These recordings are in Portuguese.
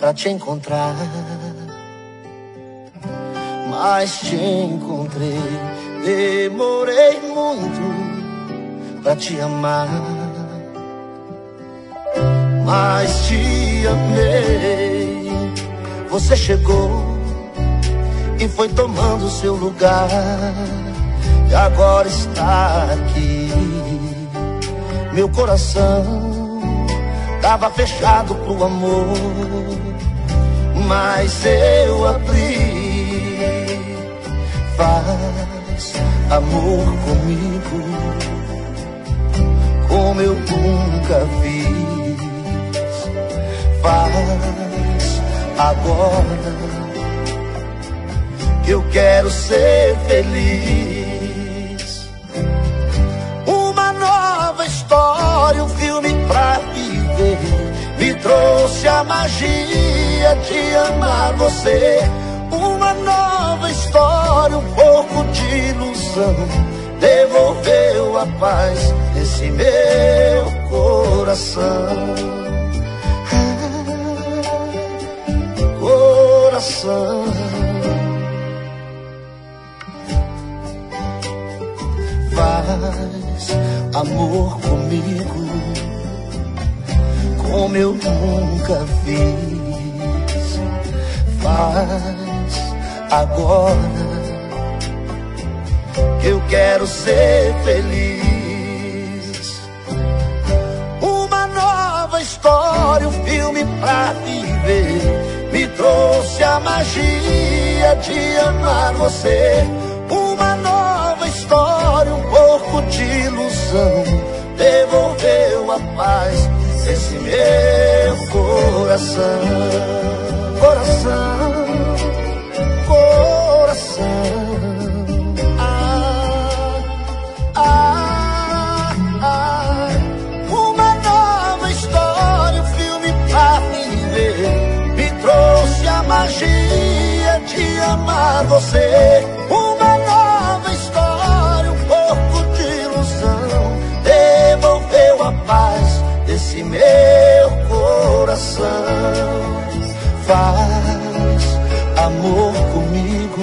pra te encontrar, mas te encontrei. Demorei muito pra te amar, mas te amei. Você chegou e foi tomando seu lugar, e agora está aqui. Meu coração tava fechado pro amor, mas eu abri. Faz amor comigo como eu nunca fiz. Faz agora, que eu quero ser feliz. Uma nova história, um filme pra viver, me trouxe a magia de amar você. Uma nova história, um pouco de ilusão, devolveu a paz desse meu coração. Coração. Faz amor comigo como eu nunca fiz. Faz agora, que eu quero ser feliz. Uma nova história, um filme pra viver, me trouxe a magia de amar você. Uma nova história, um pouco de ilusão, devolveu a paz desse meu coração. Coração. Uma nova história, um filme pra viver, me trouxe a magia de amar você. Uma nova história, um pouco de ilusão, devolveu a paz desse meu coração. Faz amor comigo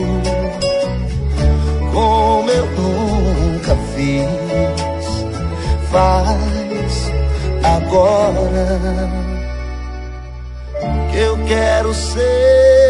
como eu nunca fiz. Faz agora, que eu quero ser